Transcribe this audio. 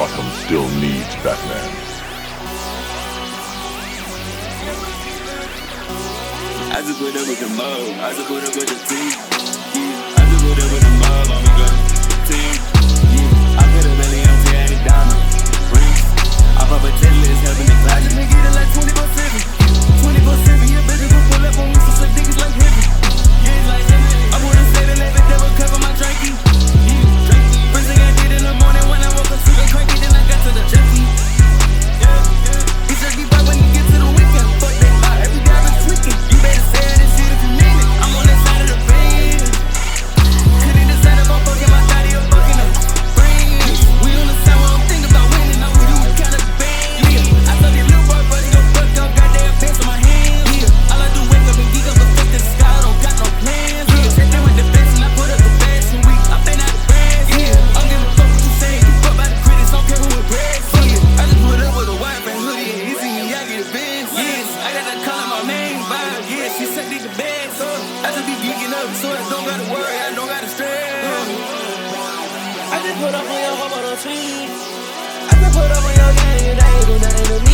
Gotham still needs Batman. I just put up with the mob, I just put up with the team. Yeah, I just put up with the mob, I'm a gun team. Yeah, I put a belly on to any diamond rings. I pop a Tesla, it's helping the closet. Nigga get it like 24/7, 24/7. Yeah, bitches will pull up on me, so suck niggas like heavy. Yeah, it's like heavy. I wouldn't say the level, devil cover my drinky. Yeah, drinky. First thing I did in the morning when I woke up, super cranky, then I got to the junkie. Yeah, it's jerky back when you get to the weekend. Fuck that hot, every day I been tweaking. You better say this shit if you mean it. I'm on that side of the bed. Couldn't decide if I'm fucking my daddy or fucking a friend. We on the side where I'm thinking about winning. Now we do it kinda bad. Yeah, I saw these little boy buddies go fuck up, goddamn pants on my hands. Yeah, all I do wake up and geek up the face to the sky. I don't got no plans. Yeah, check in with the best and I put up the fashion week. I been out the grass. Yeah, I'm giving a fuck what you say. You fuck by the critics, don't care who it brags. Yeah, I just put up with a white man hoodie and he see me, I get a Benz. Yes, I got that color my main vibe. Yeah, she said need the bags. I just be geeking up, so I don't gotta worry, I don't gotta stress. I just put up on your home on the team. I just put up on your game, and I ain't do nothing to me.